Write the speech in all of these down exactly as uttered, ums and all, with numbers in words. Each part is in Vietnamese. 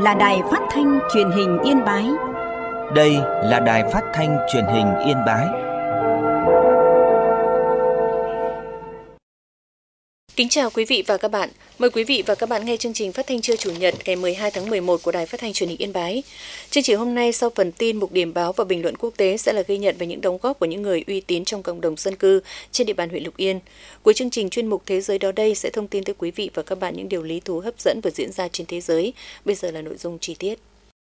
là Đài Phát thanh Truyền hình Yên Bái. Đây là Đài Phát thanh Truyền hình Yên Bái. Kính chào quý vị và các bạn. Mời quý vị và các bạn nghe chương trình phát thanh trưa Chủ nhật ngày mười hai tháng mười một của Đài Phát thanh Truyền hình Yên Bái. Chương trình hôm nay sau phần tin, mục điểm báo và bình luận quốc tế sẽ là ghi nhận về những đóng góp của những người uy tín trong cộng đồng dân cư trên địa bàn huyện Lục Yên. Cuối chương trình chuyên mục Thế giới đó đây sẽ thông tin tới quý vị và các bạn những điều lý thú hấp dẫn vừa diễn ra trên thế giới. Bây giờ là nội dung chi tiết.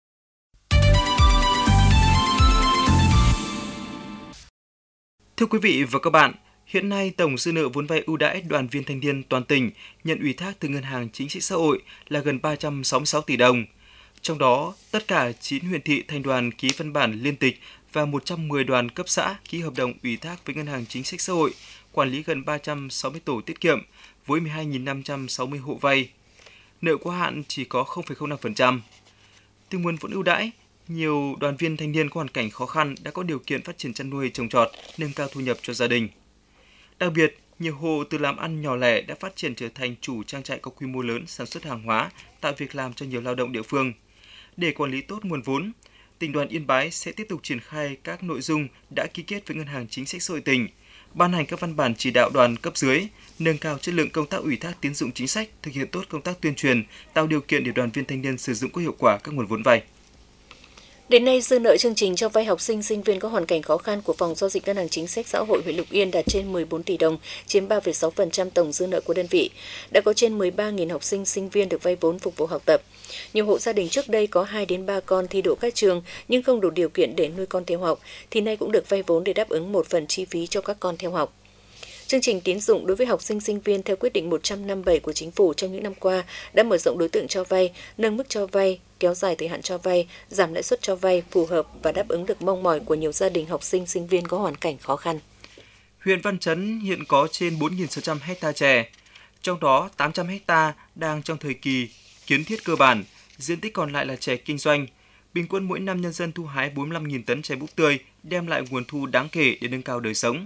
Thưa quý vị và các bạn, hiện nay tổng dư nợ vốn vay ưu đãi đoàn viên thanh niên toàn tỉnh nhận ủy thác từ Ngân hàng Chính sách Xã hội là gần ba trăm sáu mươi sáu tỷ đồng. Trong đó, tất cả chín huyện thị thành đoàn ký văn bản liên tịch và một trăm mười đoàn cấp xã ký hợp đồng ủy thác với Ngân hàng Chính sách Xã hội, quản lý gần ba trăm sáu mươi tổ tiết kiệm với mười hai nghìn năm trăm sáu mươi hộ vay. Nợ quá hạn chỉ có không phẩy không năm phần trăm. Từ nguồn vốn ưu đãi, nhiều đoàn viên thanh niên có hoàn cảnh khó khăn đã có điều kiện phát triển chăn nuôi trồng trọt, nâng cao thu nhập cho gia đình. Đặc biệt, nhiều hộ từ làm ăn nhỏ lẻ đã phát triển trở thành chủ trang trại có quy mô lớn sản xuất hàng hóa, tạo việc làm cho nhiều lao động địa phương. Để quản lý tốt nguồn vốn, tỉnh đoàn Yên Bái sẽ tiếp tục triển khai các nội dung đã ký kết với Ngân hàng Chính sách Xã hội tỉnh, ban hành các văn bản chỉ đạo đoàn cấp dưới, nâng cao chất lượng công tác ủy thác tín dụng chính sách, thực hiện tốt công tác tuyên truyền, tạo điều kiện để đoàn viên thanh niên sử dụng có hiệu quả các nguồn vốn vay. Đến nay, dư nợ chương trình cho vay học sinh, sinh viên có hoàn cảnh khó khăn của Phòng Giao dịch Ngân hàng Chính sách Xã hội huyện Lục Yên đạt trên mười bốn tỷ đồng, chiếm ba phẩy sáu phần trăm tổng dư nợ của đơn vị. Đã có trên mười ba nghìn học sinh, sinh viên được vay vốn phục vụ học tập. Nhiều hộ gia đình trước đây có hai đến ba con thi đỗ các trường nhưng không đủ điều kiện để nuôi con theo học, thì nay cũng được vay vốn để đáp ứng một phần chi phí cho các con theo học. Chương trình tín dụng đối với học sinh sinh viên theo quyết định một trăm năm mươi bảy của Chính phủ trong những năm qua đã mở rộng đối tượng cho vay, nâng mức cho vay, kéo dài thời hạn cho vay, giảm lãi suất cho vay phù hợp và đáp ứng được mong mỏi của nhiều gia đình học sinh sinh viên có hoàn cảnh khó khăn. Huyện Văn Chấn hiện có trên bốn nghìn sáu trăm ha chè, trong đó tám trăm ha đang trong thời kỳ kiến thiết cơ bản, diện tích còn lại là chè kinh doanh. Bình quân mỗi năm nhân dân thu hái bốn mươi lăm nghìn tấn chè búp tươi, đem lại nguồn thu đáng kể để nâng cao đời sống.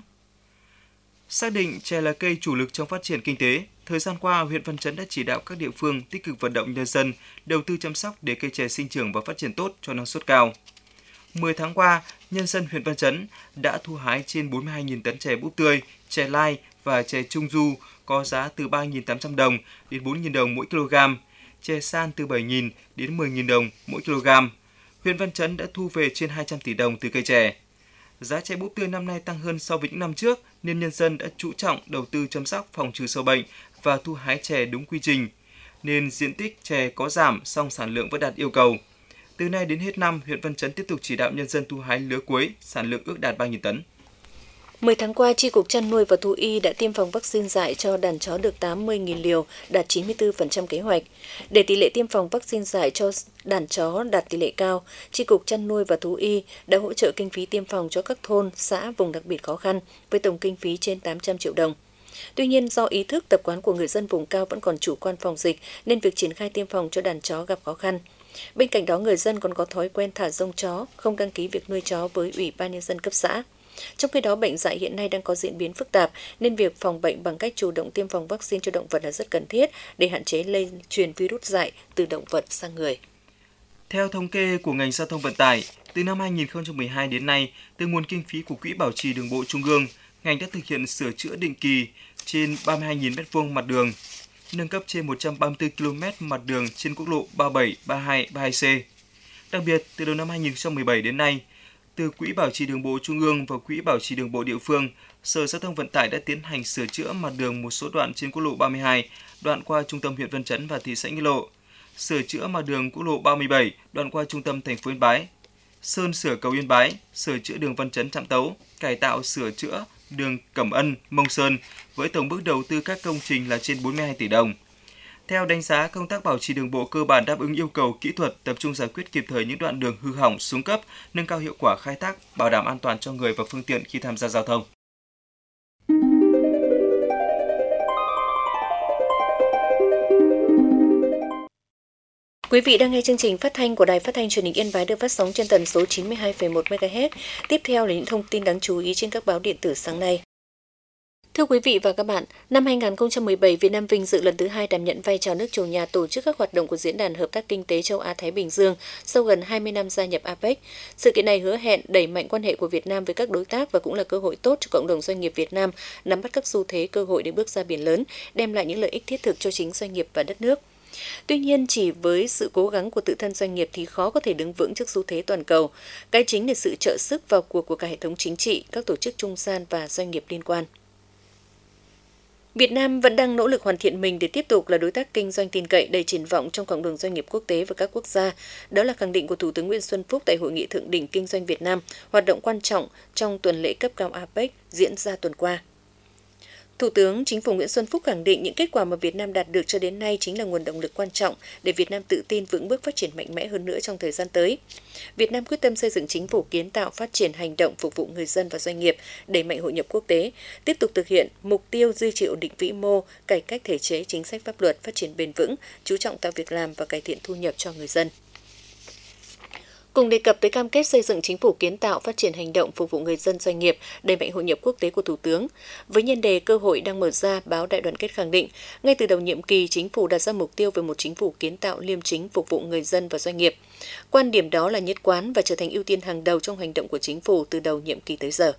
Xác định chè là cây chủ lực trong phát triển kinh tế, thời gian qua, huyện Văn Chấn đã chỉ đạo các địa phương tích cực vận động nhân dân đầu tư chăm sóc để cây chè sinh trưởng và phát triển tốt cho năng suất cao. mười tháng qua, nhân dân huyện Văn Chấn đã thu hái trên bốn mươi hai nghìn tấn chè búp tươi, chè lai và chè trung du có giá từ ba nghìn tám trăm đồng đến bốn nghìn đồng mỗi kg, chè san từ bảy nghìn đến mười nghìn đồng mỗi kg. Huyện Văn Chấn đã thu về trên hai trăm tỷ đồng từ cây chè. Giá chè búp tươi năm nay tăng hơn so với những năm trước nên nhân dân đã chú trọng đầu tư chăm sóc phòng trừ sâu bệnh và thu hái chè đúng quy trình, nên diện tích chè có giảm song sản lượng vẫn đạt yêu cầu. Từ nay đến hết năm, huyện Văn Chấn tiếp tục chỉ đạo nhân dân thu hái lứa cuối, sản lượng ước đạt ba nghìn tấn. mười tháng qua, Chi cục Chăn nuôi và Thú y đã tiêm phòng vaccine dại cho đàn chó được tám mươi nghìn liều, đạt chín mươi tư phần trăm kế hoạch. Để tỷ lệ tiêm phòng vaccine dại cho đàn chó đạt tỷ lệ cao, Chi cục Chăn nuôi và Thú y đã hỗ trợ kinh phí tiêm phòng cho các thôn, xã vùng đặc biệt khó khăn với tổng kinh phí trên tám trăm triệu đồng. Tuy nhiên, do ý thức tập quán của người dân vùng cao vẫn còn chủ quan phòng dịch nên việc triển khai tiêm phòng cho đàn chó gặp khó khăn. Bên cạnh đó, người dân còn có thói quen thả rông chó, không đăng ký việc nuôi chó với Ủy ban nhân dân cấp xã. Trong khi đó, bệnh dại hiện nay đang có diễn biến phức tạp nên việc phòng bệnh bằng cách chủ động tiêm phòng vaccine cho động vật là rất cần thiết để hạn chế lây truyền virus dại từ động vật sang người. Theo thống kê của ngành giao thông vận tải, từ năm hai nghìn không trăm mười hai đến nay, từ nguồn kinh phí của Quỹ Bảo trì Đường bộ Trung ương, ngành đã thực hiện sửa chữa định kỳ trên ba mươi hai nghìn mét vuông mặt đường, nâng cấp trên một trăm ba mươi tư ki lô mét mặt đường trên quốc lộ ba mươi bảy, ba mươi hai, ba mươi hai C. Đặc biệt, từ đầu năm hai nghìn không trăm mười bảy đến nay, từ Quỹ Bảo trì Đường bộ Trung ương và Quỹ Bảo trì Đường bộ địa phương, Sở Giao thông Vận tải đã tiến hành sửa chữa mặt đường một số đoạn trên quốc lộ ba mươi hai, đoạn qua trung tâm huyện Văn Chấn và thị xã Nghĩa Lộ, sửa chữa mặt đường quốc lộ ba mươi bảy, đoạn qua trung tâm thành phố Yên Bái, sơn sửa cầu Yên Bái, sửa chữa đường Văn Chấn Trạm Tấu, cải tạo sửa chữa đường Cẩm Ân, Mông Sơn với tổng mức đầu tư các công trình là trên bốn mươi hai tỷ đồng. Theo đánh giá, công tác bảo trì đường bộ cơ bản đáp ứng yêu cầu kỹ thuật, tập trung giải quyết kịp thời những đoạn đường hư hỏng, xuống cấp, nâng cao hiệu quả khai thác, bảo đảm an toàn cho người và phương tiện khi tham gia giao thông. Quý vị đang nghe chương trình phát thanh của Đài Phát thanh Truyền hình Yên Bái được phát sóng trên tần số chín mươi hai phẩy một mê ga héc. Tiếp theo là những thông tin đáng chú ý trên các báo điện tử sáng nay. Thưa quý vị và các bạn, năm hai không một bảy, Việt Nam vinh dự lần thứ hai đảm nhận vai trò nước chủ nhà tổ chức các hoạt động của Diễn đàn Hợp tác Kinh tế Châu Á-Thái Bình Dương sau gần hai mươi năm gia nhập a pếch. Sự kiện này hứa hẹn đẩy mạnh quan hệ của Việt Nam với các đối tác và cũng là cơ hội tốt cho cộng đồng doanh nghiệp Việt Nam nắm bắt các xu thế cơ hội để bước ra biển lớn, đem lại những lợi ích thiết thực cho chính doanh nghiệp và đất nước. Tuy nhiên, chỉ với sự cố gắng của tự thân doanh nghiệp thì khó có thể đứng vững trước xu thế toàn cầu. Cái chính là sự trợ sức vào cuộc của cả hệ thống chính trị, các tổ chức trung gian và doanh nghiệp liên quan. Việt Nam vẫn đang nỗ lực hoàn thiện mình để tiếp tục là đối tác kinh doanh tin cậy đầy triển vọng trong cộng đồng doanh nghiệp quốc tế và các quốc gia. Đó là khẳng định của Thủ tướng Nguyễn Xuân Phúc tại Hội nghị Thượng đỉnh Kinh doanh Việt Nam, hoạt động quan trọng trong tuần lễ cấp cao a pếch diễn ra tuần qua. Thủ tướng Chính phủ Nguyễn Xuân Phúc khẳng định những kết quả mà Việt Nam đạt được cho đến nay chính là nguồn động lực quan trọng để Việt Nam tự tin vững bước phát triển mạnh mẽ hơn nữa trong thời gian tới. Việt Nam quyết tâm xây dựng chính phủ kiến tạo, phát triển hành động phục vụ người dân và doanh nghiệp, đẩy mạnh hội nhập quốc tế, tiếp tục thực hiện mục tiêu duy trì ổn định vĩ mô, cải cách thể chế, chính sách pháp luật, phát triển bền vững, chú trọng tạo việc làm và cải thiện thu nhập cho người dân. Cùng đề cập tới cam kết xây dựng chính phủ kiến tạo, phát triển hành động phục vụ người dân doanh nghiệp, đẩy mạnh hội nhập quốc tế của Thủ tướng. Với nhân đề cơ hội đang mở ra, báo Đại đoàn kết khẳng định, ngay từ đầu nhiệm kỳ, chính phủ đặt ra mục tiêu về một chính phủ kiến tạo, liêm chính, phục vụ người dân và doanh nghiệp. Quan điểm đó là nhất quán và trở thành ưu tiên hàng đầu trong hành động của chính phủ từ đầu nhiệm kỳ tới giờ.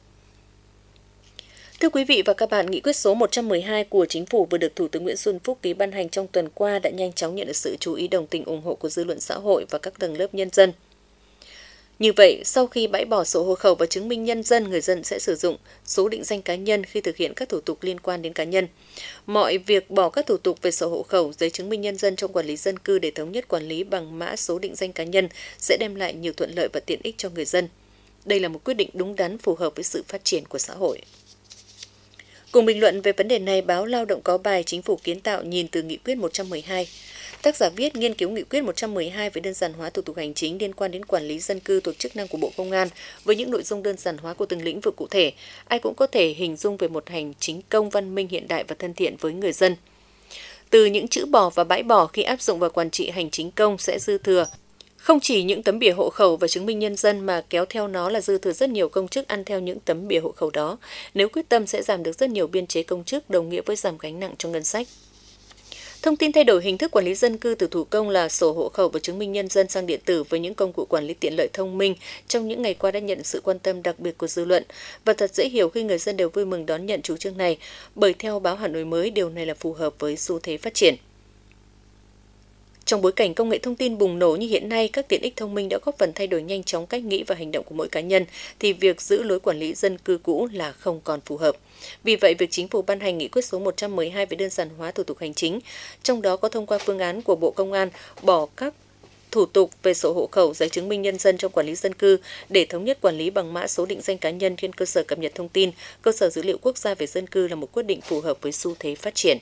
Thưa quý vị và các bạn, nghị quyết số một trăm mười hai của Chính phủ vừa được Thủ tướng Nguyễn Xuân Phúc ký ban hành trong tuần qua đã nhanh chóng nhận được sự chú ý đồng tình ủng hộ của dư luận xã hội và các tầng lớp nhân dân. Như vậy, sau khi bãi bỏ sổ hộ khẩu và chứng minh nhân dân, người dân sẽ sử dụng số định danh cá nhân khi thực hiện các thủ tục liên quan đến cá nhân. Mọi việc bỏ các thủ tục về sổ hộ khẩu, giấy chứng minh nhân dân trong quản lý dân cư để thống nhất quản lý bằng mã số định danh cá nhân sẽ đem lại nhiều thuận lợi và tiện ích cho người dân. Đây là một quyết định đúng đắn phù hợp với sự phát triển của xã hội. Cùng bình luận về vấn đề này, báo Lao động có bài Chính phủ kiến tạo nhìn từ nghị quyết một trăm mười hai. Tác giả viết nghiên cứu nghị quyết một trăm mười hai về đơn giản hóa thủ tục hành chính liên quan đến quản lý dân cư thuộc chức năng của Bộ Công an với những nội dung đơn giản hóa của từng lĩnh vực cụ thể. Ai cũng có thể hình dung về một hành chính công văn minh hiện đại và thân thiện với người dân. Từ những chữ bỏ và bãi bỏ khi áp dụng vào quản trị hành chính công sẽ dư thừa. Không chỉ những tấm bìa hộ khẩu và chứng minh nhân dân mà kéo theo nó là dư thừa rất nhiều công chức ăn theo những tấm bìa hộ khẩu đó. Nếu quyết tâm sẽ giảm được rất nhiều biên chế công chức, đồng nghĩa với giảm gánh nặng cho ngân sách. Thông tin thay đổi hình thức quản lý dân cư từ thủ công là sổ hộ khẩu và chứng minh nhân dân sang điện tử với những công cụ quản lý tiện lợi thông minh trong những ngày qua đã nhận sự quan tâm đặc biệt của dư luận. Và thật dễ hiểu khi người dân đều vui mừng đón nhận chủ trương này, bởi theo báo Hà Nội mới, điều này là phù hợp với xu thế phát triển. Trong bối cảnh công nghệ thông tin bùng nổ như hiện nay, các tiện ích thông minh đã góp phần thay đổi nhanh chóng cách nghĩ và hành động của mỗi cá nhân, thì việc giữ lối quản lý dân cư cũ là không còn phù hợp. Vì vậy, việc Chính phủ ban hành nghị quyết số một trăm mười hai về đơn giản hóa thủ tục hành chính, trong đó có thông qua phương án của Bộ Công an bỏ các thủ tục về sổ hộ khẩu, giấy chứng minh nhân dân trong quản lý dân cư để thống nhất quản lý bằng mã số định danh cá nhân trên cơ sở cập nhật thông tin, cơ sở dữ liệu quốc gia về dân cư là một quyết định phù hợp với xu thế phát triển.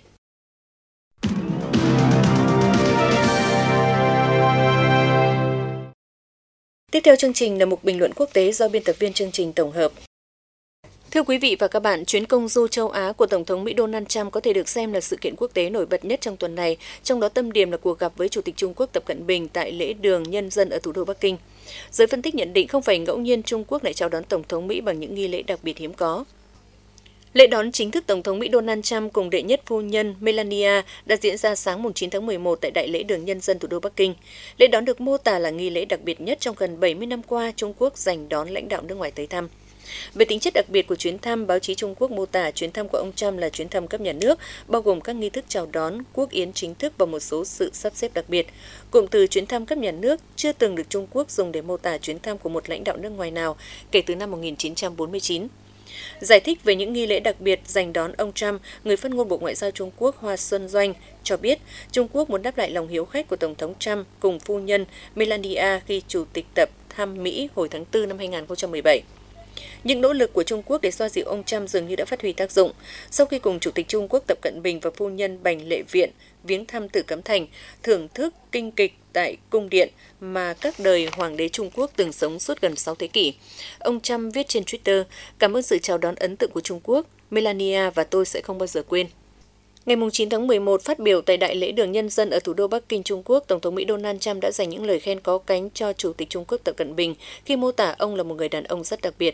Tiếp theo chương trình là mục bình luận quốc tế do biên tập viên chương trình tổng hợp. Thưa quý vị và các bạn, chuyến công du châu Á của Tổng thống Mỹ Donald Trump có thể được xem là sự kiện quốc tế nổi bật nhất trong tuần này, trong đó tâm điểm là cuộc gặp với Chủ tịch Trung Quốc Tập Cận Bình tại lễ đường nhân dân ở thủ đô Bắc Kinh. Giới phân tích nhận định không phải ngẫu nhiên Trung Quốc lại chào đón Tổng thống Mỹ bằng những nghi lễ đặc biệt hiếm có. Lễ đón chính thức Tổng thống Mỹ Donald Trump cùng đệ nhất phu nhân Melania đã diễn ra sáng chín tháng mười một tại Đại lễ đường nhân dân thủ đô Bắc Kinh. Lễ đón được mô tả là nghi lễ đặc biệt nhất trong gần bảy mươi năm qua Trung Quốc dành đón lãnh đạo nước ngoài tới thăm. Về tính chất đặc biệt của chuyến thăm, báo chí Trung Quốc mô tả chuyến thăm của ông Trump là chuyến thăm cấp nhà nước, bao gồm các nghi thức chào đón, quốc yến chính thức và một số sự sắp xếp đặc biệt. Cụm từ chuyến thăm cấp nhà nước chưa từng được Trung Quốc dùng để mô tả chuyến thăm của một lãnh đạo nước ngoài nào kể từ năm một nghìn chín trăm bốn mươi chín. Giải thích về những nghi lễ đặc biệt dành đón ông Trump, người phát ngôn Bộ Ngoại giao Trung Quốc Hoa Xuân Doanh cho biết Trung Quốc muốn đáp lại lòng hiếu khách của Tổng thống Trump cùng phu nhân Melania khi Chủ tịch Tập thăm Mỹ hồi tháng tư năm hai nghìn không trăm mười bảy. Những nỗ lực của Trung Quốc để xoa dịu ông Trump dường như đã phát huy tác dụng. Sau khi cùng Chủ tịch Trung Quốc Tập Cận Bình và phu nhân Bành Lệ Viện viếng thăm Tử Cấm Thành, thưởng thức kinh kịch tại cung điện mà các đời hoàng đế Trung Quốc từng sống suốt gần sáu thế kỷ, ông Trump viết trên Twitter: "Cảm ơn sự chào đón ấn tượng của Trung Quốc, Melania và tôi sẽ không bao giờ quên." Ngày chín tháng mười một, phát biểu tại Đại lễ đường nhân dân ở thủ đô Bắc Kinh, Trung Quốc, Tổng thống Mỹ Donald Trump đã dành những lời khen có cánh cho Chủ tịch Trung Quốc Tập Cận Bình khi mô tả ông là một người đàn ông rất đặc biệt.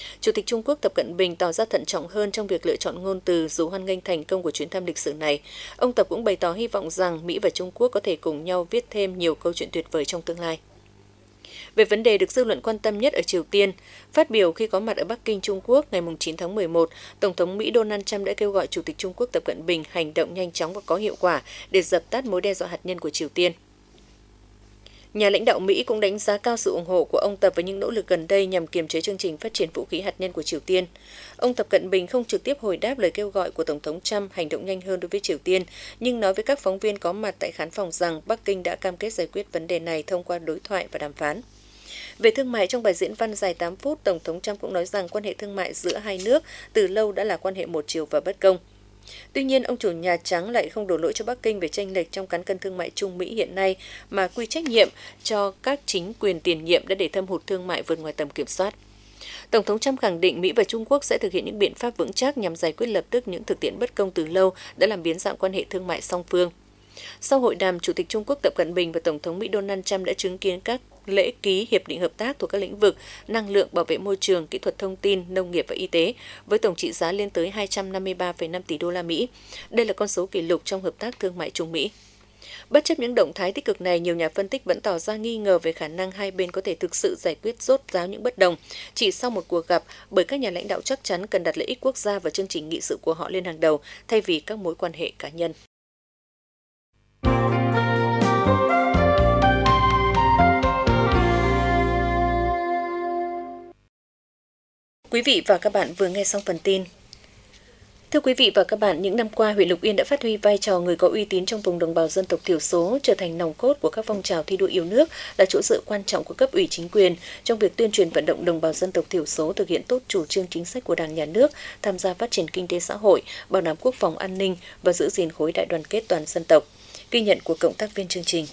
Chủ tịch Trung Quốc Tập Cận Bình tỏ ra thận trọng hơn trong việc lựa chọn ngôn từ dù hoan nghênh thành công của chuyến thăm lịch sử này. Ông Tập cũng bày tỏ hy vọng rằng Mỹ và Trung Quốc có thể cùng nhau viết thêm nhiều câu chuyện tuyệt vời trong tương lai. Về vấn đề được dư luận quan tâm nhất ở Triều Tiên, phát biểu khi có mặt ở Bắc Kinh, Trung Quốc ngày chín tháng mười một, Tổng thống Mỹ Donald Trump đã kêu gọi Chủ tịch Trung Quốc Tập Cận Bình hành động nhanh chóng và có hiệu quả để dập tắt mối đe dọa hạt nhân của Triều Tiên. Nhà lãnh đạo Mỹ cũng đánh giá cao sự ủng hộ của ông Tập với những nỗ lực gần đây nhằm kiềm chế chương trình phát triển vũ khí hạt nhân của Triều Tiên. Ông Tập Cận Bình không trực tiếp hồi đáp lời kêu gọi của Tổng thống Trump hành động nhanh hơn đối với Triều Tiên, nhưng nói với các phóng viên có mặt tại khán phòng rằng Bắc Kinh đã cam kết giải quyết vấn đề này thông qua đối thoại và đàm phán. Về thương mại, trong bài diễn văn dài tám phút, Tổng thống Trump cũng nói rằng quan hệ thương mại giữa hai nước từ lâu đã là quan hệ một chiều và bất công. Tuy nhiên, ông chủ Nhà Trắng lại không đổ lỗi cho Bắc Kinh về chênh lệch trong cán cân thương mại Trung Mỹ hiện nay, mà quy trách nhiệm cho các chính quyền tiền nhiệm đã để thâm hụt thương mại vượt ngoài tầm kiểm soát. Tổng thống Trump khẳng định Mỹ và Trung Quốc sẽ thực hiện những biện pháp vững chắc nhằm giải quyết lập tức những thực tiễn bất công từ lâu đã làm biến dạng quan hệ thương mại song phương. Sau hội đàm, Chủ tịch Trung Quốc Tập Cận Bình và Tổng thống Mỹ Donald Trump đã chứng kiến các lễ ký hiệp định hợp tác thuộc các lĩnh vực năng lượng, bảo vệ môi trường, kỹ thuật thông tin, nông nghiệp và y tế, với tổng trị giá lên tới hai trăm năm mươi ba phẩy năm tỷ đô la Mỹ. Đây là con số kỷ lục trong hợp tác thương mại Trung Mỹ. Bất chấp những động thái tích cực này, nhiều nhà phân tích vẫn tỏ ra nghi ngờ về khả năng hai bên có thể thực sự giải quyết rốt ráo những bất đồng chỉ sau một cuộc gặp, bởi các nhà lãnh đạo chắc chắn cần đặt lợi ích quốc gia và chương trình nghị sự của họ lên hàng đầu thay vì các mối quan hệ cá nhân. Quý vị và các bạn vừa nghe xong phần tin. Thưa quý vị và các bạn, những năm qua, huyện Lục Yên đã phát huy vai trò người có uy tín trong vùng đồng bào dân tộc thiểu số, trở thành nòng cốt của các phong trào thi đua yêu nước, là chỗ dựa quan trọng của cấp ủy chính quyền trong việc tuyên truyền vận động đồng bào dân tộc thiểu số thực hiện tốt chủ trương chính sách của Đảng, Nhà nước, tham gia phát triển kinh tế xã hội, bảo đảm quốc phòng an ninh và giữ gìn khối đại đoàn kết toàn dân tộc. Ghi nhận của cộng tác viên chương trình.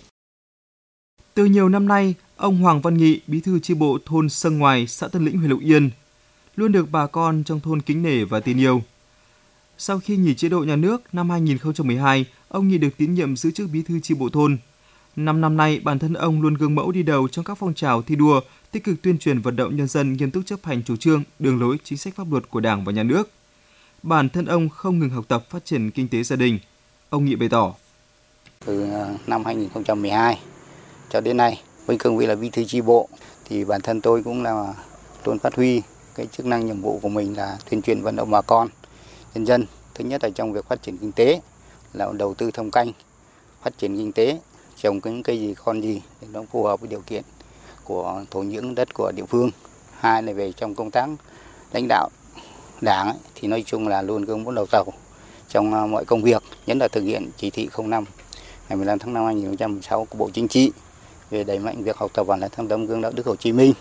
Từ nhiều năm nay, ông Hoàng Văn Nghị, bí thư chi bộ thôn Sân Ngoài, xã Tân Lĩnh, huyện Lục Yên, luôn được bà con trong thôn kính nể và tin yêu. Sau khi nghỉ chế độ nhà nước năm hai nghìn không trăm mười hai, ông Nghị được tín nhiệm giữ chức bí thư chi bộ thôn. Năm năm nay, bản thân ông luôn gương mẫu đi đầu trong các phong trào thi đua, tích cực tuyên truyền vận động nhân dân nghiêm túc chấp hành chủ trương, đường lối, chính sách pháp luật của Đảng và Nhà nước. Bản thân ông không ngừng học tập, phát triển kinh tế gia đình. Ông Nghị bày tỏ: Từ năm hai nghìn không trăm mười hai cho đến nay, với cương vị là bí thư chi bộ, thì bản thân tôi cũng là luôn phát huy cái chức năng nhiệm vụ của mình là tuyên truyền vận động bà con nhân dân. Thứ nhất là trong việc phát triển kinh tế, là đầu tư thâm canh, phát triển kinh tế, trồng những cây gì con gì để nó phù hợp với điều kiện của thổ nhưỡng đất của địa phương. Hai là về trong công tác lãnh đạo Đảng ấy, thì nói chung là luôn gương mẫu đầu tàu trong mọi công việc, nhất là thực hiện chỉ thị không năm ngày mười lăm tháng năm năm hai nghìn không trăm mười sáu của Bộ Chính trị về đẩy mạnh việc học tập và làm theo tấm gương đạo đức Hồ Chí Minh.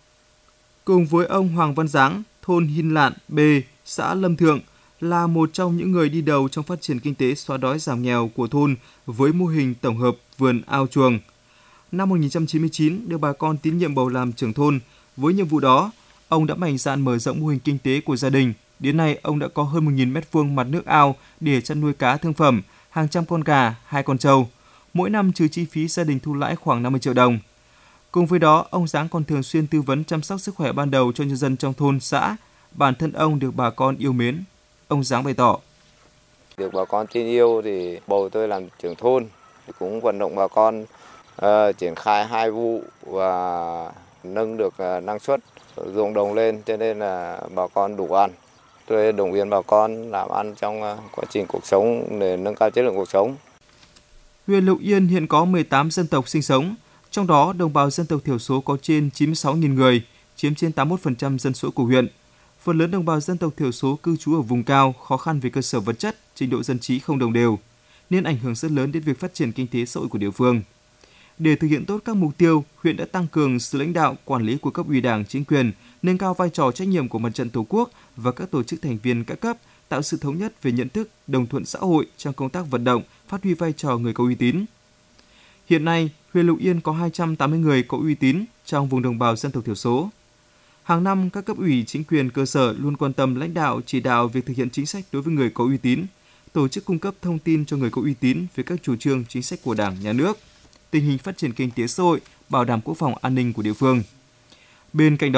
Cùng với ông Hoàng Văn Giáng, thôn Hin Lạn B, xã Lâm Thượng là một trong những người đi đầu trong phát triển kinh tế xóa đói giảm nghèo của thôn với mô hình tổng hợp vườn ao chuồng. Năm một nghìn chín trăm chín mươi chín, được bà con tín nhiệm bầu làm trưởng thôn. Với nhiệm vụ đó, ông đã mạnh dạn mở rộng mô hình kinh tế của gia đình. Đến nay, ông đã có hơn một nghìn mét vuông mặt nước ao để chăn nuôi cá thương phẩm, hàng trăm con gà, hai con trâu. Mỗi năm trừ chi phí, gia đình thu lãi khoảng năm mươi triệu đồng. Cùng với đó, ông Giáng còn thường xuyên tư vấn chăm sóc sức khỏe ban đầu cho nhân dân trong thôn, xã. Bản thân ông được bà con yêu mến. Ông Giáng bày tỏ: Được bà con tin yêu thì bầu tôi làm trưởng thôn, cũng vận động bà con uh, triển khai hai vụ và nâng được uh, năng suất ruộng đồng lên, cho nên là bà con đủ ăn. Tôi động viên bà con làm ăn trong uh, quá trình cuộc sống để nâng cao chất lượng cuộc sống. Huyện Lục Yên hiện có mười tám dân tộc sinh sống, trong đó đồng bào dân tộc thiểu số có trên chín mươi sáu nghìn người, chiếm trên tám mươi mốt phần trăm dân số của huyện. Phần lớn đồng bào dân tộc thiểu số cư trú ở vùng cao, khó khăn về cơ sở vật chất, trình độ dân trí không đồng đều, nên ảnh hưởng rất lớn đến việc phát triển kinh tế xã hội của địa phương. Để thực hiện tốt các mục tiêu, huyện đã tăng cường sự lãnh đạo, quản lý của cấp ủy Đảng, chính quyền, nâng cao vai trò trách nhiệm của Mặt trận Tổ quốc và các tổ chức thành viên các cấp, tạo sự thống nhất về nhận thức, đồng thuận xã hội trong công tác vận động, phát huy vai trò người có uy tín. Hiện nay, huyện Lục Yên có hai trăm tám mươi người có uy tín trong vùng đồng bào dân tộc thiểu số. Hàng năm, các cấp ủy chính quyền cơ sở luôn quan tâm lãnh đạo, chỉ đạo việc thực hiện chính sách đối với người có uy tín, tổ chức cung cấp thông tin cho người có uy tín về các chủ trương, chính sách của Đảng, Nhà nước, tình hình phát triển kinh tế xã hội, bảo đảm quốc phòng an ninh của địa phương. Bên cạnh đó,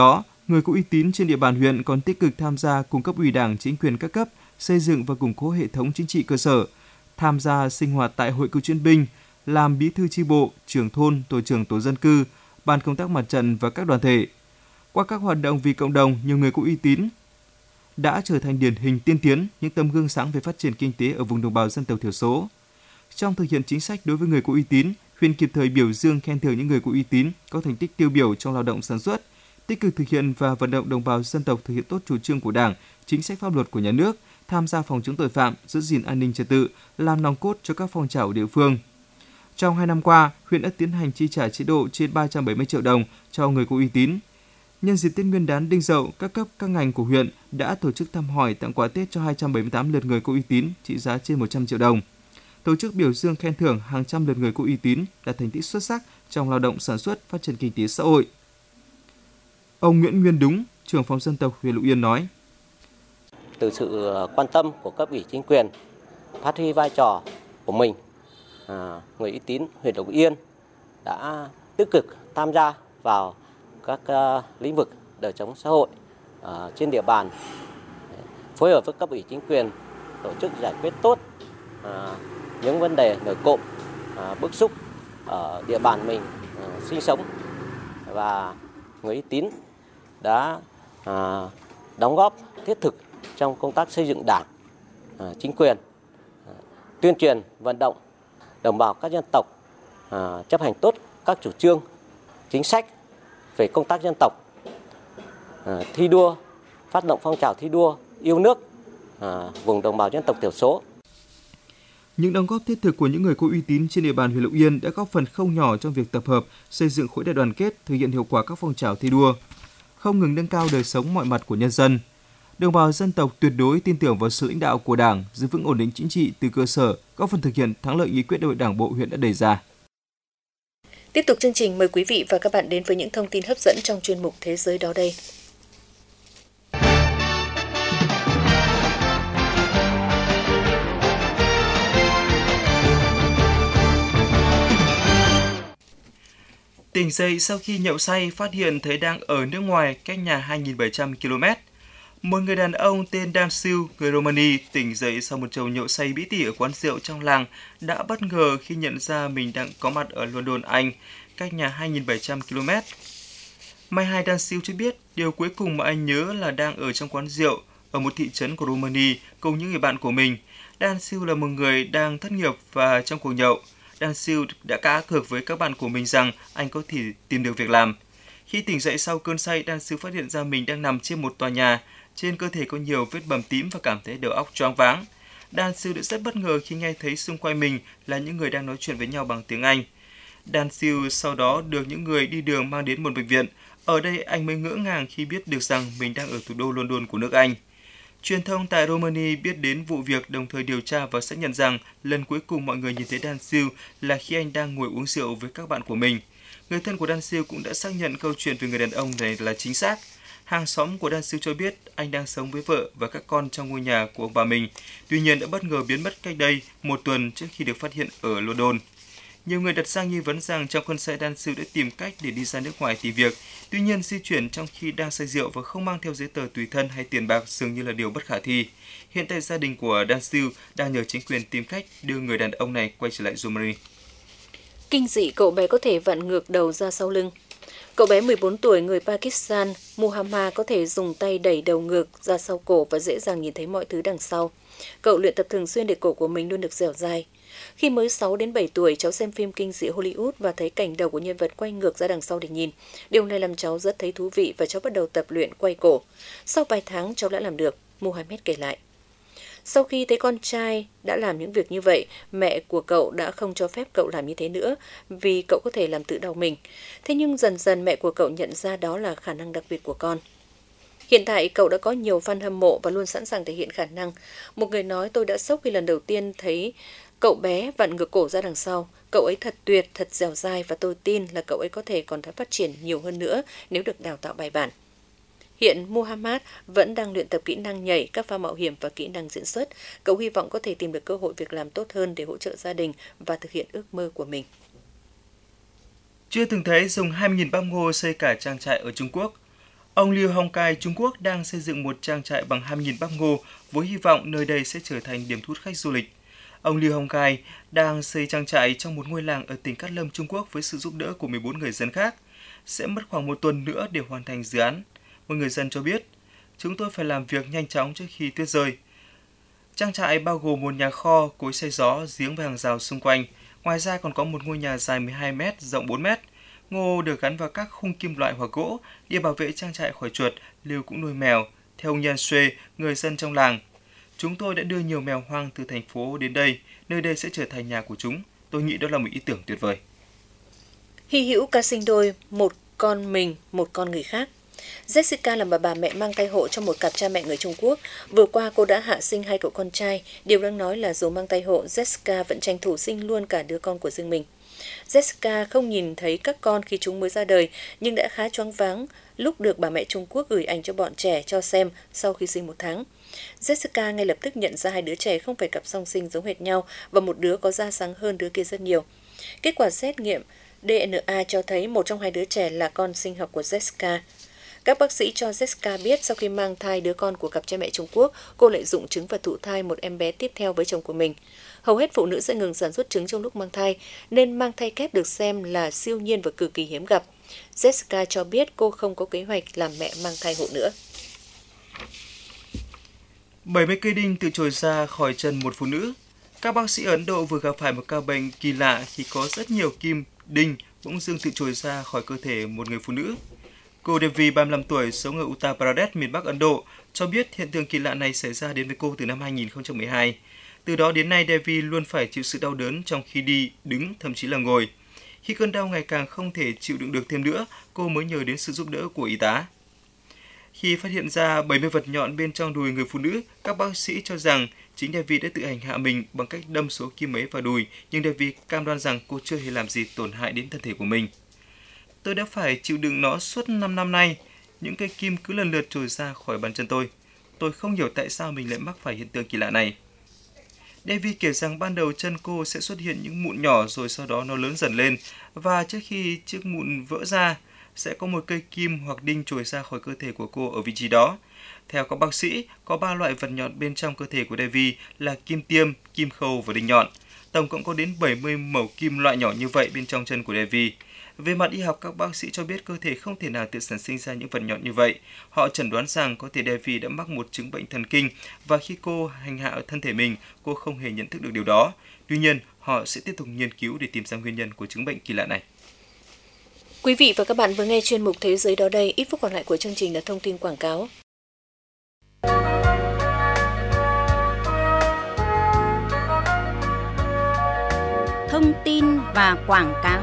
người có uy tín trên địa bàn huyện còn tích cực tham gia cùng cấp ủy Đảng, chính quyền các cấp, xây dựng và củng cố hệ thống chính trị cơ sở, tham gia sinh hoạt tại hội cựu chiến binh, làm bí thư chi bộ, trưởng thôn, tổ trưởng tổ dân cư, ban công tác mặt trận và các đoàn thể. Qua các hoạt động vì cộng đồng, nhiều người có uy tín đã trở thành điển hình tiên tiến, những tấm gương sáng về phát triển kinh tế ở vùng đồng bào dân tộc thiểu số. Trong thực hiện chính sách đối với người có uy tín, huyện kịp thời biểu dương khen thưởng những người có uy tín có thành tích tiêu biểu trong lao động sản xuất, tích cực thực hiện và vận động đồng bào dân tộc thực hiện tốt chủ trương của Đảng, chính sách pháp luật của nhà nước, tham gia phòng chống tội phạm, giữ gìn an ninh trật tự, làm nòng cốt cho các phong trào địa phương. Trong hai năm qua, huyện đã tiến hành chi trả chế độ trên ba trăm bảy mươi triệu đồng cho người có uy tín. Nhân dịp Tết Nguyên đán Đinh Dậu, các cấp các ngành của huyện đã tổ chức thăm hỏi, tặng quà Tết cho hai trăm bảy mươi tám lượt người có uy tín trị giá trên một trăm triệu đồng. Tổ chức biểu dương khen thưởng hàng trăm lượt người có uy tín đạt thành tích xuất sắc trong lao động sản xuất, phát triển kinh tế xã hội. Ông Nguyễn Nguyên Đúng, trưởng phòng dân tộc huyện Lục Yên nói: Từ sự quan tâm của cấp ủy chính quyền, phát huy vai trò của mình, à, người uy tín huyện Lục Yên đã tích cực tham gia vào các uh, lĩnh vực đời sống xã hội uh, trên địa bàn, phối hợp với cấp ủy chính quyền tổ chức giải quyết tốt uh, những vấn đề nổi cộm, uh, bức xúc ở địa bàn mình uh, sinh sống, và người uy tín đã uh, đóng góp thiết thực trong công tác xây dựng Đảng, uh, chính quyền, uh, tuyên truyền vận động đồng bào các dân tộc uh, chấp hành tốt các chủ trương, chính sách về công tác dân tộc, thi đua, phát động phong trào thi đua yêu nước vùng đồng bào dân tộc thiểu số. Những đóng góp thiết thực của những người có uy tín trên địa bàn huyện Lục Yên đã góp phần không nhỏ trong việc tập hợp, xây dựng khối đại đoàn kết, thực hiện hiệu quả các phong trào thi đua, không ngừng nâng cao đời sống mọi mặt của nhân dân. Đồng bào dân tộc tuyệt đối tin tưởng vào sự lãnh đạo của Đảng, giữ vững ổn định chính trị từ cơ sở, góp phần thực hiện thắng lợi nghị quyết đại hội Đảng bộ huyện đã đề ra. Tiếp tục chương trình, mời quý vị và các bạn đến với những thông tin hấp dẫn trong chuyên mục Thế giới đó đây. Tỉnh dậy sau khi nhậu say phát hiện thấy đang ở nước ngoài cách nhà hai nghìn bảy trăm ki lô mét. Một người đàn ông tên Dan Siu, người Romania, tỉnh dậy sau một chầu nhậu say bí tỉ ở quán rượu trong làng đã bất ngờ khi nhận ra mình đang có mặt ở London, Anh, cách nhà hai nghìn bảy trăm ki lô mét. May hai Dan Siu cho biết điều cuối cùng mà anh nhớ là đang ở trong quán rượu ở một thị trấn của Romania cùng những người bạn của mình. Dan Siu là một người đang thất nghiệp và trong cuộc nhậu, Dan Siu đã cá cược với các bạn của mình rằng anh có thể tìm được việc làm. Khi tỉnh dậy sau cơn say, Dan Siu phát hiện ra mình đang nằm trên một tòa nhà. Trên cơ thể có nhiều vết bầm tím và cảm thấy đầu óc choáng váng. Dan Siu đã rất bất ngờ khi nghe thấy xung quanh mình là những người đang nói chuyện với nhau bằng tiếng Anh. Dan Siu sau đó được những người đi đường mang đến một bệnh viện. Ở đây anh mới ngỡ ngàng khi biết được rằng mình đang ở thủ đô London của nước Anh. Truyền thông tại Romania biết đến vụ việc, đồng thời điều tra và xác nhận rằng lần cuối cùng mọi người nhìn thấy Dan Siu là khi anh đang ngồi uống rượu với các bạn của mình. Người thân của Dan Siu cũng đã xác nhận câu chuyện về người đàn ông này là chính xác. Hàng xóm của Dan Siu cho biết anh đang sống với vợ và các con trong ngôi nhà của ông bà mình, tuy nhiên đã bất ngờ biến mất cách đây một tuần trước khi được phát hiện ở London. Nhiều người đặt ra nghi vấn rằng trong cơn say, Dan Siu đã tìm cách để đi ra nước ngoài tìm việc, tuy nhiên di chuyển trong khi đang say rượu và không mang theo giấy tờ tùy thân hay tiền bạc dường như là điều bất khả thi. Hiện tại gia đình của Dan Siu đang nhờ chính quyền tìm cách đưa người đàn ông này quay trở lại Romania. Kinh dị cậu bé có thể vặn ngược đầu ra sau lưng. Cậu bé mười bốn tuổi người Pakistan, Muhammad có thể dùng tay đẩy đầu ngược ra sau cổ và dễ dàng nhìn thấy mọi thứ đằng sau. Cậu luyện tập thường xuyên để cổ của mình luôn được dẻo dai. Khi mới sáu đến bảy tuổi, cháu xem phim kinh dị Hollywood và thấy cảnh đầu của nhân vật quay ngược ra đằng sau để nhìn. Điều này làm cháu rất thấy thú vị và cháu bắt đầu tập luyện quay cổ. Sau vài tháng, cháu đã làm được, Muhammad kể lại. Sau khi thấy con trai đã làm những việc như vậy, mẹ của cậu đã không cho phép cậu làm như thế nữa vì cậu có thể làm tự đau mình. Thế nhưng dần dần mẹ của cậu nhận ra đó là khả năng đặc biệt của con. Hiện tại cậu đã có nhiều fan hâm mộ và luôn sẵn sàng thể hiện khả năng. Một người nói tôi đã sốc khi lần đầu tiên thấy cậu bé vặn ngược cổ ra đằng sau. Cậu ấy thật tuyệt, thật dẻo dai và tôi tin là cậu ấy có thể còn phát triển nhiều hơn nữa nếu được đào tạo bài bản. Hiện Muhammad vẫn đang luyện tập kỹ năng nhảy, các pha mạo hiểm và kỹ năng diễn xuất. Cậu hy vọng có thể tìm được cơ hội việc làm tốt hơn để hỗ trợ gia đình và thực hiện ước mơ của mình. Chưa từng thấy dùng hai mươi nghìn bắp ngô xây cả trang trại ở Trung Quốc. Ông Liu Hongkai, Trung Quốc đang xây dựng một trang trại bằng hai mươi nghìn bắp ngô với hy vọng nơi đây sẽ trở thành điểm thu hút khách du lịch. Ông Liu Hongkai đang xây trang trại trong một ngôi làng ở tỉnh Cát Lâm, Trung Quốc với sự giúp đỡ của mười bốn người dân khác. Sẽ mất khoảng một tuần nữa để hoàn thành dự án. Một người dân cho biết, chúng tôi phải làm việc nhanh chóng trước khi tuyết rơi. Trang trại bao gồm một nhà kho, cối xay gió, giếng và hàng rào xung quanh. Ngoài ra còn có một ngôi nhà dài mười hai mét, rộng bốn mét. Ngô được gắn vào các khung kim loại hoặc gỗ để bảo vệ trang trại khỏi chuột. Liu cũng nuôi mèo. Theo ông Yan Sue, người dân trong làng, chúng tôi đã đưa nhiều mèo hoang từ thành phố đến đây. Nơi đây sẽ trở thành nhà của chúng. Tôi nghĩ đó là một ý tưởng tuyệt vời. Hy hữu ca sinh đôi, một con mình, một con người khác. Jessica là bà bà mẹ mang thai hộ cho một cặp cha mẹ người Trung Quốc. Vừa qua cô đã hạ sinh hai cậu con trai. Điều đáng nói là dù mang thai hộ, Jessica vẫn tranh thủ sinh luôn cả đứa con của riêng mình. Jessica không nhìn thấy các con khi chúng mới ra đời, nhưng đã khá choáng váng lúc được bà mẹ Trung Quốc gửi ảnh cho bọn trẻ cho xem sau khi sinh một tháng. Jessica ngay lập tức nhận ra hai đứa trẻ không phải cặp song sinh giống hệt nhau và một đứa có da sáng hơn đứa kia rất nhiều. Kết quả xét nghiệm đê en a cho thấy một trong hai đứa trẻ là con sinh học của Jessica. Các bác sĩ cho Jessica biết sau khi mang thai đứa con của cặp cha mẹ Trung Quốc, cô lại dụng trứng và thụ thai một em bé tiếp theo với chồng của mình. Hầu hết phụ nữ sẽ ngừng sản xuất trứng trong lúc mang thai, nên mang thai kép được xem là siêu nhiên và cực kỳ hiếm gặp. Jessica cho biết cô không có kế hoạch làm mẹ mang thai hộ nữa. bảy mươi cây đinh tự trồi ra khỏi chân một phụ nữ. Các bác sĩ Ấn Độ vừa gặp phải một ca bệnh kỳ lạ khi có rất nhiều kim đinh bỗng dưng tự trồi ra khỏi cơ thể một người phụ nữ. Cô Devi, ba mươi lăm tuổi, sống ở Uttar Pradesh, miền Bắc Ấn Độ, cho biết hiện tượng kỳ lạ này xảy ra đến với cô từ năm hai nghìn không trăm mười hai. Từ đó đến nay, Devi luôn phải chịu sự đau đớn trong khi đi, đứng, thậm chí là ngồi. Khi cơn đau ngày càng không thể chịu đựng được thêm nữa, cô mới nhờ đến sự giúp đỡ của y tá. Khi phát hiện ra bảy mươi vật nhọn bên trong đùi người phụ nữ, các bác sĩ cho rằng chính Devi đã tự hành hạ mình bằng cách đâm số kim ấy vào đùi, nhưng Devi cam đoan rằng cô chưa hề làm gì tổn hại đến thân thể của mình. Tôi đã phải chịu đựng nó suốt năm năm nay, những cây kim cứ lần lượt trồi ra khỏi bàn chân tôi. Tôi không hiểu tại sao mình lại mắc phải hiện tượng kỳ lạ này. Devi kể rằng ban đầu chân cô sẽ xuất hiện những mụn nhỏ rồi sau đó nó lớn dần lên, và trước khi chiếc mụn vỡ ra, sẽ có một cây kim hoặc đinh trồi ra khỏi cơ thể của cô ở vị trí đó. Theo các bác sĩ, có ba loại vật nhọn bên trong cơ thể của Devi là kim tiêm, kim khâu và đinh nhọn. Tổng cộng có đến bảy mươi mẩu kim loại nhỏ như vậy bên trong chân của Devi. Về mặt y học, các bác sĩ cho biết cơ thể không thể nào tự sản sinh ra những vật nhọn như vậy. Họ chẩn đoán rằng có thể Devi đã mắc một chứng bệnh thần kinh và khi cô hành hạ ở thân thể mình, cô không hề nhận thức được điều đó. Tuy nhiên, họ sẽ tiếp tục nghiên cứu để tìm ra nguyên nhân của chứng bệnh kỳ lạ này. Quý vị và các bạn vừa nghe chuyên mục Thế giới đó đây, ít phút còn lại của chương trình là thông tin quảng cáo. Thông tin và quảng cáo.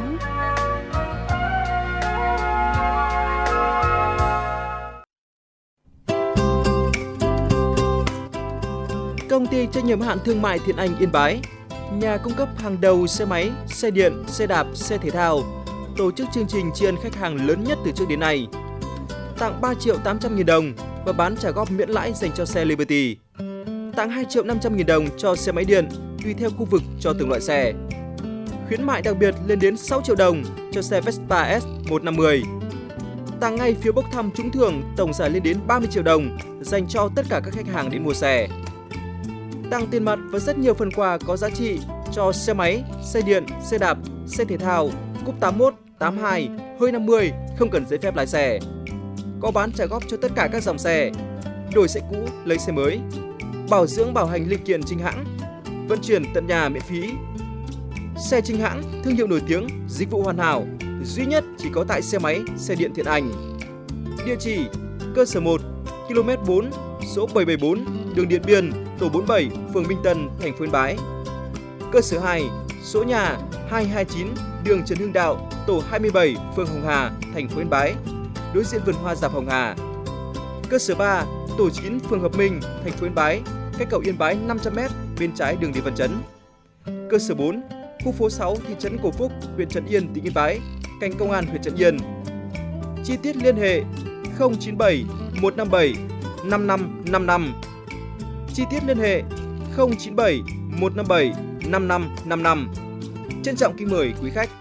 Công ty trách nhiệm hữu hạn thương mại Thiện Anh Yên Bái, nhà cung cấp hàng đầu xe máy, xe điện, xe đạp, xe thể thao, tổ chức chương trình tri ân khách hàng lớn nhất từ trước đến nay. Tặng ba triệu tám trăm nghìn đồng và bán trả góp miễn lãi dành cho xe Liberty. Tặng hai triệu năm trăm nghìn đồng cho xe máy điện, tùy theo khu vực cho từng loại xe. Khuyến mại đặc biệt lên đến sáu triệu đồng cho xe Vespa S một năm mươi. Tặng ngay phiếu bốc thăm trúng thưởng tổng giải lên đến ba mươi triệu đồng dành cho tất cả các khách hàng đến mua xe. Tặng tiền mặt và rất nhiều phần quà có giá trị cho xe máy, xe điện, xe đạp, xe thể thao, cúp tám mốt, tám hai, hơi năm mươi, không cần giấy phép lái xe. Có bán trả góp cho tất cả các dòng xe. Đổi xe cũ, lấy xe mới. Bảo dưỡng bảo hành linh kiện chính hãng. Vận chuyển tận nhà miễn phí. Xe chính hãng, thương hiệu nổi tiếng, dịch vụ hoàn hảo, duy nhất chỉ có tại xe máy, xe điện Thiện Anh. Địa chỉ: cơ sở một, ki lô mét bốn, số bảy bảy bốn, đường Điện Biên, tổ bốn mươi bảy, phường Minh Tân, thành phố Yên Bái. Cơ sở hai, số nhà hai hai chín, đường Trần Hưng Đạo, tổ hai mươi bảy, phường Hồng Hà, thành phố Yên Bái, đối diện vườn hoa Dạp Hồng Hà. Cơ sở ba, tổ chín, phường Hợp Minh, thành phố Yên Bái, cách cầu Yên Bái năm trăm mét, bên trái đường Lý Văn Chấn. Cơ sở bốn, khu phố sáu, thị trấn Cổ Phúc, huyện Trấn Yên, tỉnh Yên Bái, cạnh công an huyện Trấn Yên. Chi tiết liên hệ không chín bảy một năm bảy năm năm năm năm. Chi tiết liên hệ không chín bảy một năm bảy năm năm năm năm. Trân trọng kính mời quý khách.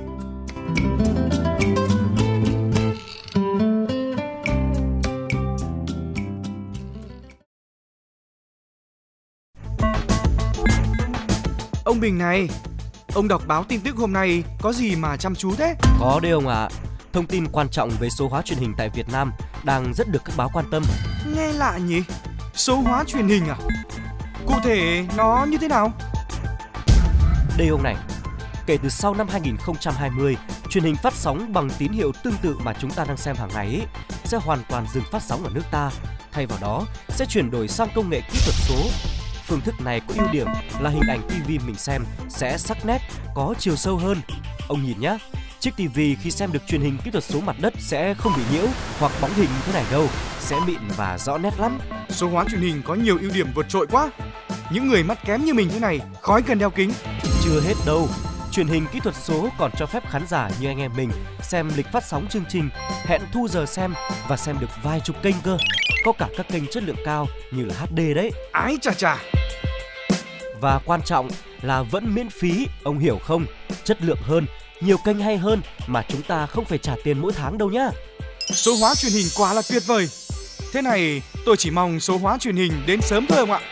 Ông Bình này, ông đọc báo tin tức hôm nay có gì mà chăm chú thế? Có đấy ông ạ. À. Thông tin quan trọng về số hóa truyền hình tại Việt Nam đang rất được các báo quan tâm. Nghe lạ nhỉ? Số hóa truyền hình à? Cụ thể nó như thế nào? Đây ông này, kể từ sau năm hai nghìn không trăm hai mươi, truyền hình phát sóng bằng tín hiệu tương tự mà chúng ta đang xem hàng ngày ấy, sẽ hoàn toàn dừng phát sóng ở nước ta. Thay vào đó, sẽ chuyển đổi sang công nghệ kỹ thuật số. Phương thức này có ưu điểm là hình ảnh ti vi mình xem sẽ sắc nét, có chiều sâu hơn. Ông nhìn nhé, chiếc ti vi khi xem được truyền hình kỹ thuật số mặt đất sẽ không bị nhiễu hoặc bóng hình thế này đâu, sẽ mịn và rõ nét lắm. Số hóa truyền hình có nhiều ưu điểm vượt trội quá. Những người mắt kém như mình thế này khỏi cần đeo kính. Chưa hết đâu. Truyền hình kỹ thuật số còn cho phép khán giả như anh em mình xem lịch phát sóng chương trình, hẹn thu giờ xem và xem được vài chục kênh cơ. Có cả các kênh chất lượng cao như là hát đê đấy. Ái chà chà. Và quan trọng là vẫn miễn phí, ông hiểu không? Chất lượng hơn, nhiều kênh hay hơn mà chúng ta không phải trả tiền mỗi tháng đâu nhá. Số hóa truyền hình quá là tuyệt vời. Thế này tôi chỉ mong số hóa truyền hình đến sớm thôi ông ạ.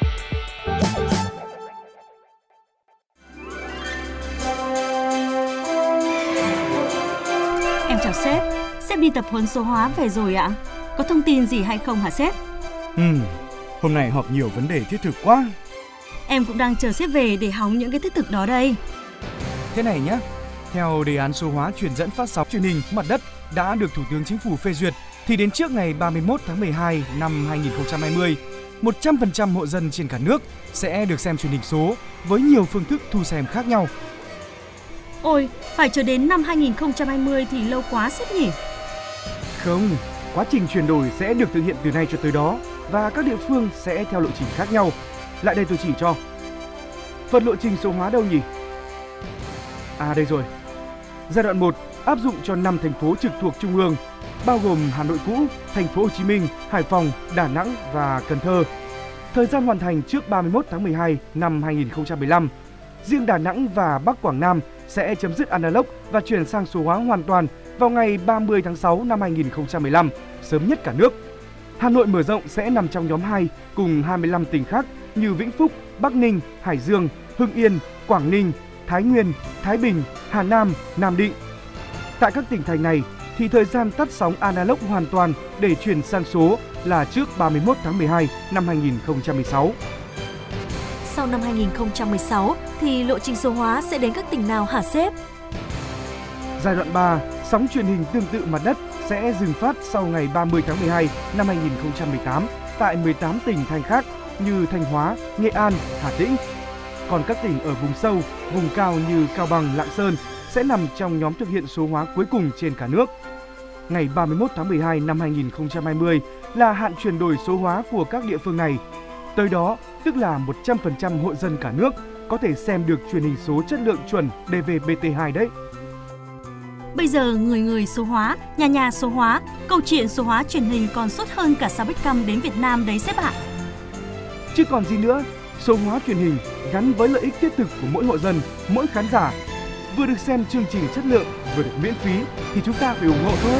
Em chào sếp, sếp đi tập huấn số hóa về rồi ạ. Có thông tin gì hay không hả sếp? Ừ, hôm nay họp nhiều vấn đề thiết thực quá. Em cũng đang chờ sếp về để hóng những cái thiết thực đó đây. Thế này nhé, theo đề án số hóa truyền dẫn phát sóng truyền hình mặt đất đã được Thủ tướng Chính phủ phê duyệt, thì đến trước ngày ba mươi mốt tháng mười hai năm hai nghìn không trăm hai mươi, một trăm phần trăm hộ dân trên cả nước sẽ được xem truyền hình số với nhiều phương thức thu xem khác nhau. Ôi, phải chờ đến năm hai nghìn không trăm hai mươi thì lâu quá sếp nhỉ? Không, quá trình chuyển đổi sẽ được thực hiện từ nay cho tới đó và các địa phương sẽ theo lộ trình khác nhau. Lại đây tôi chỉ cho. Phần lộ trình số hóa đâu nhỉ? À đây rồi. Giai đoạn một áp dụng cho năm thành phố trực thuộc Trung ương, bao gồm Hà Nội cũ, Thành phố Hồ Chí Minh, Hải Phòng, Đà Nẵng và Cần Thơ. Thời gian hoàn thành trước ba mươi mốt tháng mười hai năm hai nghìn không trăm mười lăm. Riêng Đà Nẵng và Bắc Quảng Nam sẽ chấm dứt analog và chuyển sang số hóa hoàn toàn vào ngày ba mươi tháng sáu năm hai nghìn không trăm mười lăm, sớm nhất cả nước. Hà Nội mở rộng sẽ nằm trong nhóm hai cùng hai mươi lăm tỉnh khác như Vĩnh Phúc, Bắc Ninh, Hải Dương, Hưng Yên, Quảng Ninh, Thái Nguyên, Thái Bình, Hà Nam, Nam Định. Tại các tỉnh thành này thì thời gian tắt sóng analog hoàn toàn để chuyển sang số là trước ba mươi mốt tháng mười hai năm hai nghìn không trăm mười sáu. Sau năm hai nghìn không trăm mười sáu thì lộ trình số hóa sẽ đến các tỉnh nào hả sếp? Giai đoạn ba, sóng truyền hình tương tự mặt đất sẽ dừng phát sau ngày ba mươi tháng mười hai năm hai nghìn không trăm mười tám tại mười tám tỉnh thành khác như Thanh Hóa, Nghệ An, Hà Tĩnh. Còn các tỉnh ở vùng sâu, vùng cao như Cao Bằng, Lạng Sơn sẽ nằm trong nhóm thực hiện số hóa cuối cùng trên cả nước. Ngày ba mươi mốt tháng mười hai năm hai nghìn không trăm hai mươi là hạn chuyển đổi số hóa của các địa phương này. Tới đó, tức là một trăm phần trăm hộ dân cả nước có thể xem được truyền hình số chất lượng chuẩn đê vê bê tê hai đấy. Bây giờ người người số hóa, nhà nhà số hóa, câu chuyện số hóa truyền hình còn sốt hơn cả sao Beckham đến Việt Nam đấy sếp ạ. Chứ còn gì nữa, số hóa truyền hình gắn với lợi ích thiết thực của mỗi hộ dân, mỗi khán giả. Vừa được xem chương trình chất lượng, vừa được miễn phí thì chúng ta phải ủng hộ thôi.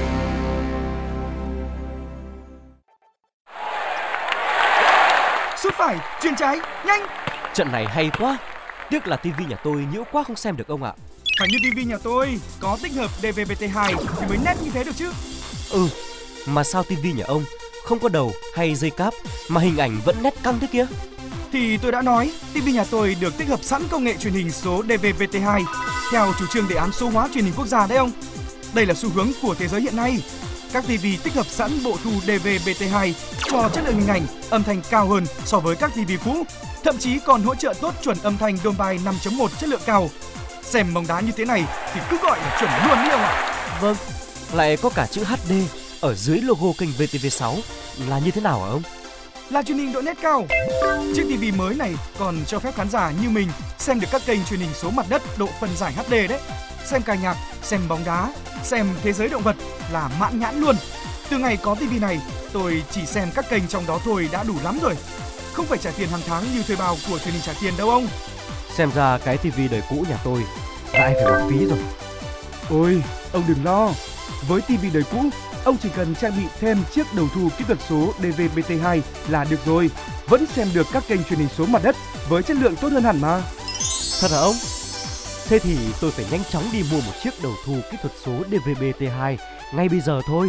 Sút phải, chuyền trái, nhanh. Trận này hay quá. Tiếc là tivi nhà tôi nhiễu quá không xem được ông ạ. Phải như tivi nhà tôi, có tích hợp đê vê bê tê hai thì mới nét như thế được chứ. Ừ, mà sao tivi nhà ông không có đầu hay dây cáp mà hình ảnh vẫn nét căng thế kia? Thì tôi đã nói, tivi nhà tôi được tích hợp sẵn công nghệ truyền hình số đê vê bê tê hai theo chủ trương đề án số hóa truyền hình quốc gia đấy ông. Đây là xu hướng của thế giới hiện nay. Các tivi tích hợp sẵn bộ thu đê vê bê tê hai cho chất lượng hình ảnh, âm thanh cao hơn so với các tivi cũ, thậm chí còn hỗ trợ tốt chuẩn âm thanh Dolby năm chấm một chất lượng cao. Xem bóng đá như thế này thì cứ gọi là chuẩn luôn đi ông ạ. Vâng, lại có cả chữ hát đê ở dưới logo kênh vê tê vê sáu là như thế nào hả ông? Là truyền hình độ nét cao. Chiếc tivi mới này còn cho phép khán giả như mình xem được các kênh truyền hình số mặt đất độ phân giải hát đê đấy. Xem ca nhạc, xem bóng đá, xem thế giới động vật là mãn nhãn luôn. Từ ngày có tivi này, tôi chỉ xem các kênh trong đó thôi đã đủ lắm rồi. Không phải trả tiền hàng tháng như thuê bao của truyền hình trả tiền đâu ông. Xem ra cái tivi đời cũ nhà tôi lại phải bỏ phí rồi. Ôi, ông đừng lo. Với tivi đời cũ, ông chỉ cần trang bị thêm chiếc đầu thu kỹ thuật số đê vê bê tê hai là được rồi. Vẫn xem được các kênh truyền hình số mặt đất với chất lượng tốt hơn hẳn mà. Thật hả ông? Thế thì tôi phải nhanh chóng đi mua một chiếc đầu thu kỹ thuật số đê vê bê T hai ngay bây giờ thôi.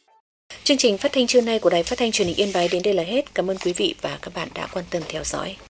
Chương trình phát thanh trưa nay của Đài Phát thanh Truyền hình Yên Bái đến đây là hết. Cảm ơn quý vị và các bạn đã quan tâm theo dõi.